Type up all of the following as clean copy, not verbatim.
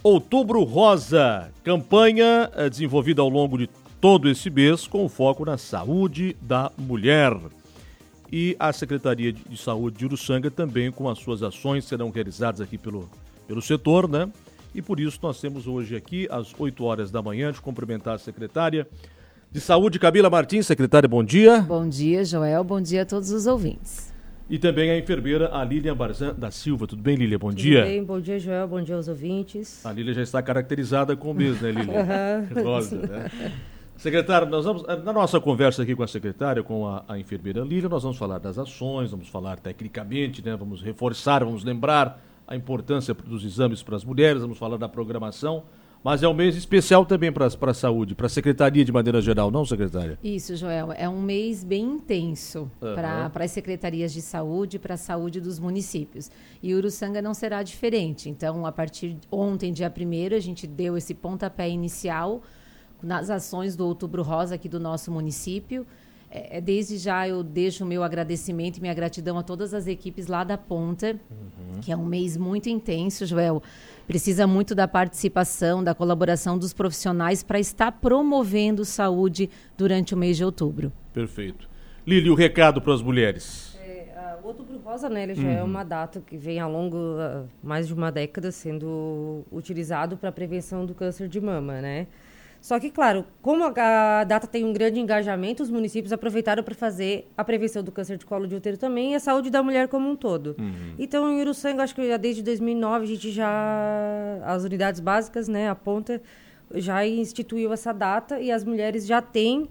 Outubro Rosa, campanha desenvolvida ao longo de todo esse mês com foco na saúde da mulher. E a Secretaria de Saúde de Uruçanga também com as suas ações serão realizadas aqui pelo setor, né? E por isso nós temos hoje aqui, às 8 horas da manhã, de cumprimentar a secretária de Saúde, Camila Martins. Secretária, bom dia. Bom dia, Joel. Bom dia a todos os ouvintes. E também a enfermeira, a Lília Barzan da Silva. Tudo bem, Lília? Bom dia. Tudo bem, bom dia, Joel. Bom dia aos ouvintes. A Lília já está caracterizada com o mês, né, Lília? Rosa, né? Secretária, nós vamos, na nossa conversa aqui com a secretária, com a enfermeira Lília, nós vamos falar das ações, vamos falar tecnicamente, né? Vamos reforçar, vamos lembrar a importância dos exames para as mulheres, vamos falar da programação, mas é um mês especial também para a saúde, para a secretaria de maneira geral, não, secretária? Isso, Joel, é um mês bem intenso para as secretarias de saúde, para a saúde dos municípios. E Uruçanga não será diferente. Então, a partir de ontem, dia 1º, a gente deu esse pontapé inicial nas ações do Outubro Rosa aqui do nosso município. Desde já eu deixo o meu agradecimento e minha gratidão a todas as equipes lá da ponta, que é um mês muito intenso, Joel. Precisa muito da participação, da colaboração dos profissionais para estar promovendo saúde durante o mês de outubro. Perfeito. Lília, o recado para as mulheres. O Outubro Rosa, né, ele já é uma data que vem ao longo mais de uma década sendo utilizado para a prevenção do câncer de mama, né? Só que, claro, como a data tem um grande engajamento, os municípios aproveitaram para fazer a prevenção do câncer de colo de útero também e a saúde da mulher como um todo. Então, em Uruçanga, acho que já desde 2009, a gente as unidades básicas, né, a ponta, já instituiu essa data e as mulheres já têm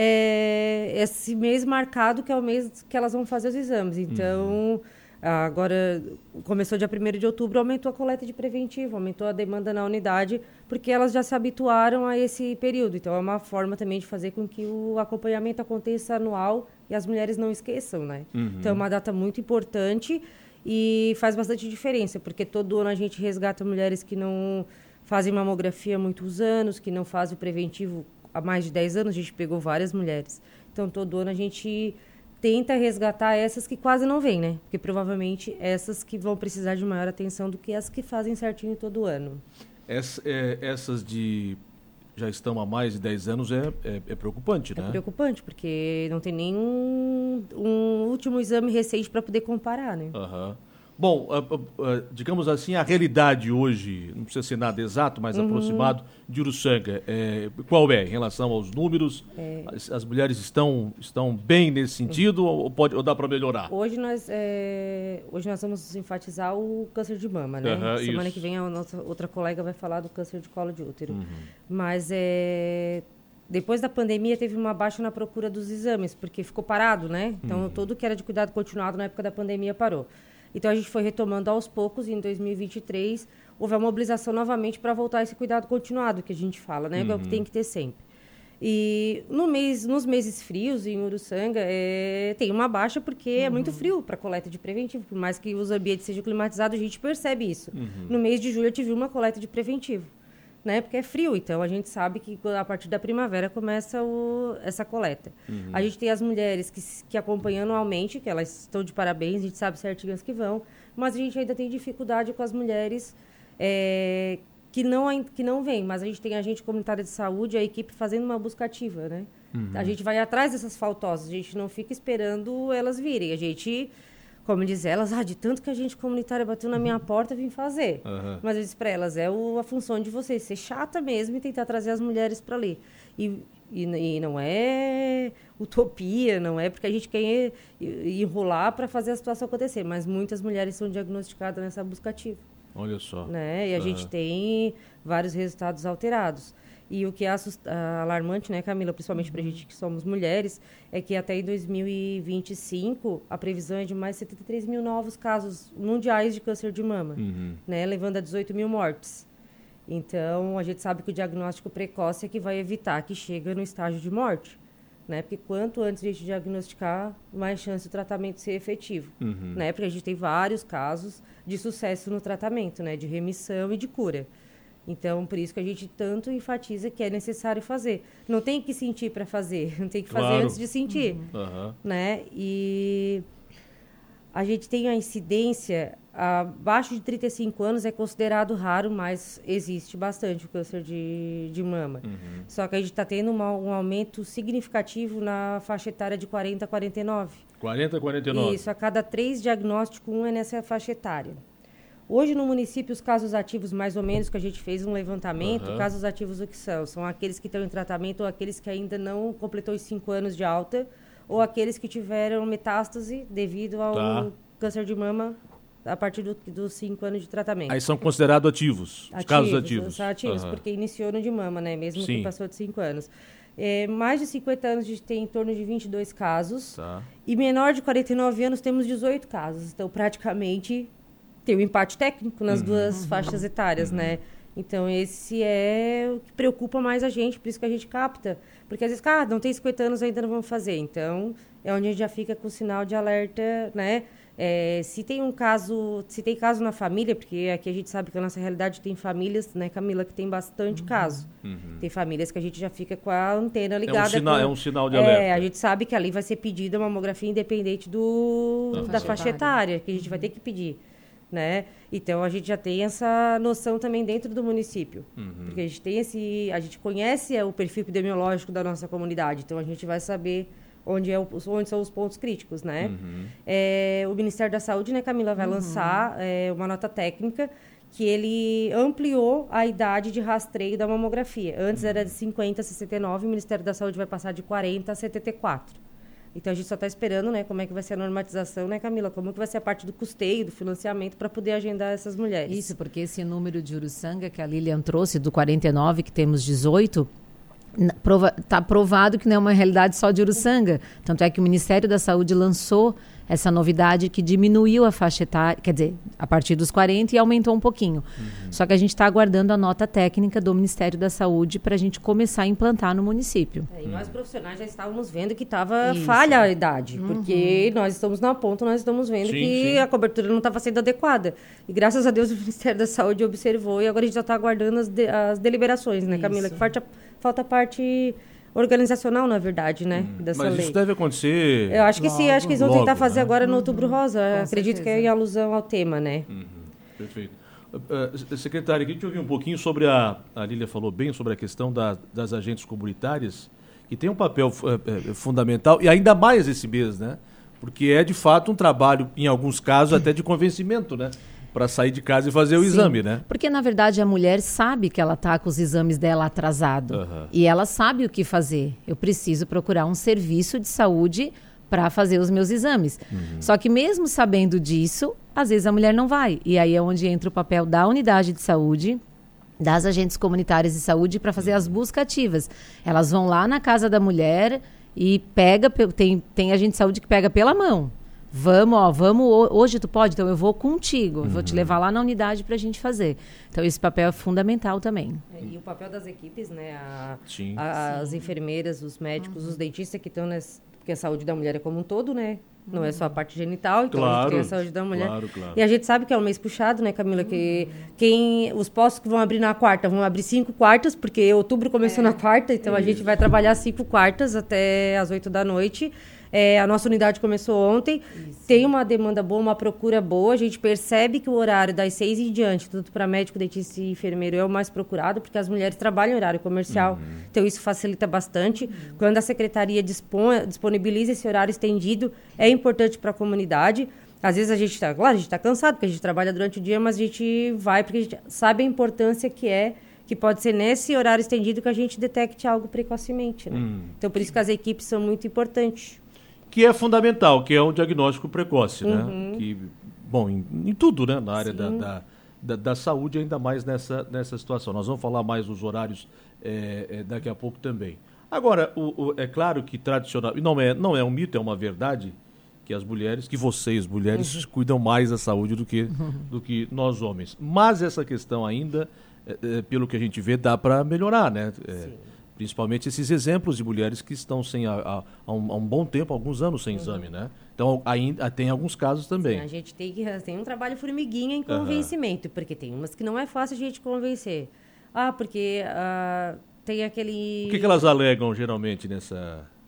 esse mês marcado, que é o mês que elas vão fazer os exames. Então... Agora, começou dia 1º de outubro, aumentou a coleta de preventivo, aumentou a demanda na unidade, porque elas já se habituaram a esse período. Então, é uma forma também de fazer com que o acompanhamento aconteça anual e as mulheres não esqueçam, né? Então, é uma data muito importante e faz bastante diferença, porque todo ano a gente resgata mulheres que não fazem mamografia há muitos anos, que não fazem o preventivo há mais de 10 anos, a gente pegou várias mulheres. Então, todo ano a gente tenta resgatar essas que quase não vêm, né? Porque provavelmente essas que vão precisar de maior atenção do que as que fazem certinho todo ano. Essas já estão há mais de 10 anos é preocupante, né? É preocupante, porque não tem nenhum último exame recente para poder comparar, né? Bom, digamos assim, a realidade hoje, não precisa ser nada exato, mas aproximado, de Uruçanga, qual é em relação aos números? As mulheres estão bem nesse sentido ou dá para melhorar? Hoje nós vamos enfatizar o câncer de mama, né? Semana que vem a nossa outra colega vai falar do câncer de colo de útero. Mas depois da pandemia teve uma baixa na procura dos exames, porque ficou parado, né? Então tudo que era de cuidado continuado na época da pandemia parou. Então, a gente foi retomando aos poucos e em 2023 houve a mobilização novamente para voltar a esse cuidado continuado que a gente fala, né? Que é o que tem que ter sempre. E nos meses frios, em Uruçanga, tem uma baixa porque é muito frio para coleta de preventivo. Por mais que os ambientes sejam climatizados, a gente percebe isso. No mês de julho, eu tive uma coleta de preventivo, né? Porque é frio, então a gente sabe que a partir da primavera começa essa coleta. A gente tem as mulheres que acompanham anualmente, que elas estão de parabéns, a gente sabe certinho as que vão, mas a gente ainda tem dificuldade com as mulheres que não vêm, mas a gente tem a agente comunitária de saúde, a equipe fazendo uma busca ativa, né? A gente vai atrás dessas faltosas, a gente não fica esperando elas virem, a gente... Como diz elas, de tanto que a gente comunitária bateu na minha porta, vim fazer. Mas eu disse para elas, a função de vocês, ser chata mesmo e tentar trazer as mulheres para ali. E não é utopia, não é porque a gente quer enrolar para fazer a situação acontecer, mas muitas mulheres são diagnosticadas nessa busca ativa. Olha só. Né? E a gente tem vários resultados alterados. E o que é alarmante, né, Camila, principalmente para a gente que somos mulheres, é que até em 2025 a previsão é de mais 73 mil novos casos mundiais de câncer de mama, né, levando a 18 mil mortes. Então, a gente sabe que o diagnóstico precoce é que vai evitar que chegue no estágio de morte, né, porque quanto antes a gente diagnosticar, mais chance do tratamento ser efetivo, né, porque a gente tem vários casos de sucesso no tratamento, né, de remissão e de cura. Então, por isso que a gente tanto enfatiza que é necessário fazer. Não tem que sentir para fazer, não tem que fazer antes de sentir, né? E A gente tem a incidência, abaixo de 35 anos é considerado raro, mas existe bastante o câncer de mama. Só que a gente está tendo um aumento significativo na faixa etária de 40 a 49. 40 a 49? Isso, a cada 3 diagnósticos, 1 é nessa faixa etária. Hoje, no município, os casos ativos, mais ou menos, que a gente fez um levantamento, casos ativos o que são? São aqueles que estão em tratamento ou aqueles que ainda não completou os 5 anos de alta, ou aqueles que tiveram metástase devido ao câncer de mama a partir dos 5 anos de tratamento. Aí são considerados ativos, os casos ativos. São ativos, porque iniciou no de mama, né? Mesmo que passou de 5 anos. Mais de 50 anos a gente tem em torno de 22 casos. E menor de 49 anos temos 18 casos. Então, praticamente, tem um empate técnico nas duas faixas etárias, né? Então, esse é o que preocupa mais a gente, por isso que a gente capta. Porque, às vezes, não tem 50 anos, ainda não vamos fazer. Então, é onde a gente já fica com o sinal de alerta, né? Se tem caso na família, porque aqui a gente sabe que a nossa realidade tem famílias, né, Camila, que tem bastante caso. Tem famílias que a gente já fica com a antena ligada. É um sinal de alerta. A gente sabe que ali vai ser pedida uma mamografia independente da faixa etária, que a gente vai ter que pedir. Né? Então a gente já tem essa noção também dentro do município, porque a gente conhece o perfil epidemiológico da nossa comunidade, então a gente vai saber onde são os pontos críticos, né? O Ministério da Saúde, né, Camila, vai lançar uma nota técnica que ele ampliou a idade de rastreio da mamografia. Antes era de 50 a 69, o Ministério da Saúde vai passar de 40 a 74. Então, a gente só está esperando, né, como é que vai ser a normatização, né, Camila? Como que vai ser a parte do custeio, do financiamento, para poder agendar essas mulheres. Isso, porque esse número de Uruçanga que a Lilian trouxe, do 49, que temos 18, está provado que não é uma realidade só de Uruçanga. Tanto é que o Ministério da Saúde lançou essa novidade que diminuiu a faixa etária, quer dizer, a partir dos 40 e aumentou um pouquinho. Só que a gente está aguardando a nota técnica do Ministério da Saúde para a gente começar a implantar no município. E nós profissionais já estávamos vendo que estava falha a idade, porque nós estamos na ponta, nós estamos vendo que a cobertura não estava sendo adequada. E graças a Deus o Ministério da Saúde observou e agora a gente já está aguardando as deliberações, né, Camila? Que falta a parte organizacional, na verdade, né, dessa lei. Mas isso deve acontecer... Eu acho que sim, acho que eles vão tentar fazer agora no Outubro Rosa. Acredito certeza. Que é em alusão ao tema, né? Perfeito. Secretária, queria te ouvir um pouquinho sobre a Lília falou bem sobre a questão das agentes comunitárias, que tem um papel fundamental, e ainda mais esse mês, né? Porque é, de fato, um trabalho, em alguns casos, até de convencimento, né? Para sair de casa e fazer o exame, né? Porque, na verdade, a mulher sabe que ela está com os exames dela atrasados. E ela sabe o que fazer. Eu preciso procurar um serviço de saúde para fazer os meus exames. Só que mesmo sabendo disso, às vezes a mulher não vai. E aí é onde entra o papel da unidade de saúde, das agentes comunitárias de saúde para fazer as buscas ativas. Elas vão lá na casa da mulher e tem agente de saúde que pega pela mão. Vamos, hoje tu pode? Então eu vou contigo, vou te levar lá na unidade para a gente fazer. Então esse papel é fundamental também. E o papel das equipes, né? As enfermeiras, os médicos, os dentistas que estão porque a saúde da mulher é como um todo, né? Não é só a parte genital, então a gente tem a saúde da mulher. Claro. E a gente sabe que é um mês puxado, né, Camila? Que os postos que vão abrir na quarta vão abrir 5 quartas, porque outubro começou na quarta, então a gente vai trabalhar 5 quartas até as 8 da noite. A nossa unidade começou ontem, tem uma demanda boa, uma procura boa, a gente percebe que o horário das 6 em diante, tanto para médico, dentista e enfermeiro, é o mais procurado, porque as mulheres trabalham em horário comercial, então isso facilita bastante. Quando a secretaria disponibiliza esse horário estendido, é importante para a comunidade. Às vezes a gente está cansado, porque a gente trabalha durante o dia, mas a gente vai porque a gente sabe a importância que pode ser nesse horário estendido que a gente detecte algo precocemente, né? Então, por isso que as equipes são muito importantes. Que é fundamental, que é um diagnóstico precoce, né? Que, bom, em tudo, né? Na área da saúde, ainda mais nessa situação. Nós vamos falar mais dos horários daqui a pouco também. Agora, é claro que tradicional, e não é um mito, é uma verdade, que vocês, mulheres, cuidam mais da saúde do que nós, homens. Mas essa questão ainda, pelo que a gente vê, dá para melhorar, né? Principalmente esses exemplos de mulheres que estão há um bom tempo, alguns anos sem exame, né? Então, ainda tem alguns casos também. Sim, a gente tem um trabalho formiguinha em convencimento, porque tem umas que não é fácil a gente convencer. Porque tem aquele... O que elas alegam, geralmente, nessa...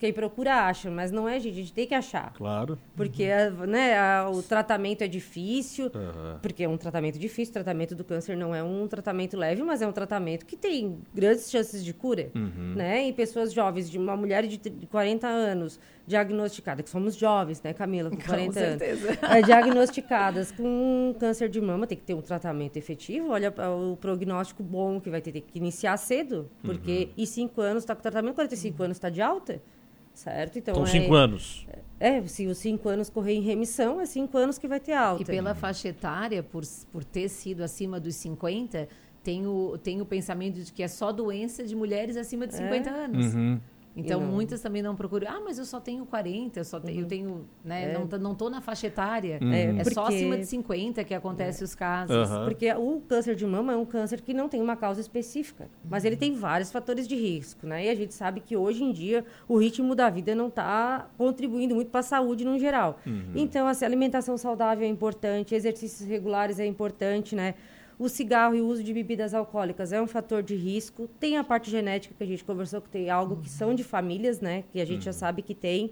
Quem procura acha, mas não é, gente, a gente tem que achar. Claro. Porque o tratamento é difícil, porque é um tratamento difícil, o tratamento do câncer não é um tratamento leve, mas é um tratamento que tem grandes chances de cura, né? Em pessoas jovens, de uma mulher de 40 anos, diagnosticada, que somos jovens, né, Camila, com 40 anos, diagnosticadas com câncer de mama, tem que ter um tratamento efetivo, olha o prognóstico bom que vai ter que iniciar cedo, porque em 5 anos está com tratamento, 45 anos está de alta, certo? Então, com 5 anos. Se os 5 anos correr em remissão, é 5 anos que vai ter alta. E pela faixa etária, por ter sido acima dos 50, tem o pensamento de que é só doença de mulheres acima de 50 anos. Então, muitas também não procuram. Mas eu só tenho 40, eu tenho, né? Não tô na faixa etária. É só acima de 50 que acontecem os casos. Porque o câncer de mama é um câncer que não tem uma causa específica, mas ele tem vários fatores de risco, né? E a gente sabe que hoje em dia o ritmo da vida não está contribuindo muito para a saúde no geral. Então, assim, alimentação saudável é importante, exercícios regulares é importante, né? O cigarro e o uso de bebidas alcoólicas é um fator de risco. Tem a parte genética que a gente conversou, que tem algo que são de famílias, né? Que a gente já sabe que tem.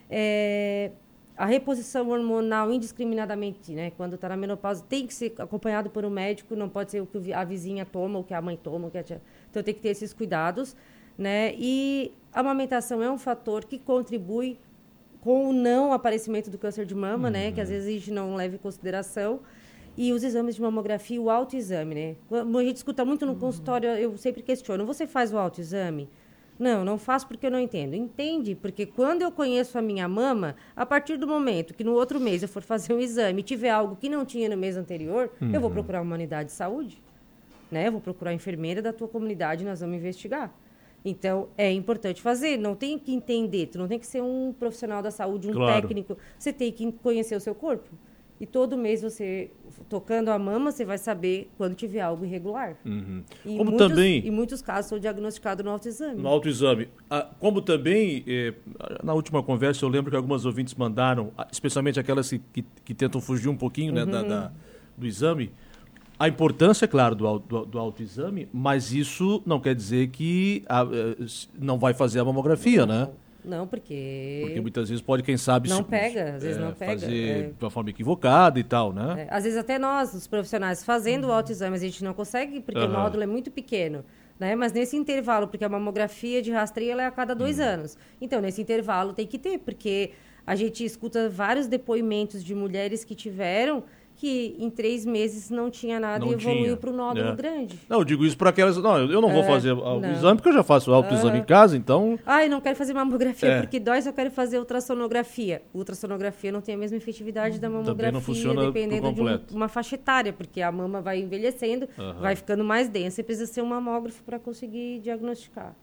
A reposição hormonal indiscriminadamente, né? Quando está na menopausa, tem que ser acompanhado por um médico. Não pode ser o que a vizinha toma, o que a mãe toma, o que a tia... Então, tem que ter esses cuidados, né? E a amamentação é um fator que contribui com o não aparecimento do câncer de mama, né? Que às vezes a gente não leva em consideração. E os exames de mamografia, o autoexame, né? A gente escuta muito no consultório, eu sempre questiono, você faz o autoexame? Não faço porque eu não entendo. Entende? Porque quando eu conheço a minha mama, a partir do momento que no outro mês eu for fazer um exame e tiver algo que não tinha no mês anterior, eu vou procurar uma unidade de saúde, né? Eu vou procurar a enfermeira da tua comunidade e nós vamos investigar. Então, é importante fazer. Não tem que entender, tu não tem que ser um profissional da saúde, técnico. Você tem que conhecer o seu corpo. E todo mês você, tocando a mama, você vai saber quando tiver algo irregular. E em muitos casos sou diagnosticado no autoexame. No autoexame. Como também, na última conversa, eu lembro que algumas ouvintes mandaram, especialmente aquelas que tentam fugir um pouquinho, né, do exame, a importância, claro, do autoexame, mas isso não quer dizer que não vai fazer a mamografia, né? Não, porque muitas vezes pode, quem sabe... Não pega, às vezes não pega. Fazer de uma forma equivocada e tal, né? Às vezes até nós, os profissionais, fazendo o autoexame, a gente não consegue, porque o nódulo é muito pequeno, né? Mas nesse intervalo, porque a mamografia de rastreio ela é a cada 2 anos. Então, nesse intervalo tem que ter, porque a gente escuta vários depoimentos de mulheres que tiveram... que em 3 meses não tinha nada e evoluiu para o nódulo grande. Não, eu digo isso para aquelas... Não, eu não vou fazer o exame, porque eu já faço o autoexame em casa, então... Eu não quero fazer mamografia porque dói, só quero fazer ultrassonografia. Ultrassonografia não tem a mesma efetividade da mamografia, também não funciona dependendo de uma faixa etária, porque a mama vai envelhecendo, vai ficando mais densa e precisa ser um mamógrafo para conseguir diagnosticar.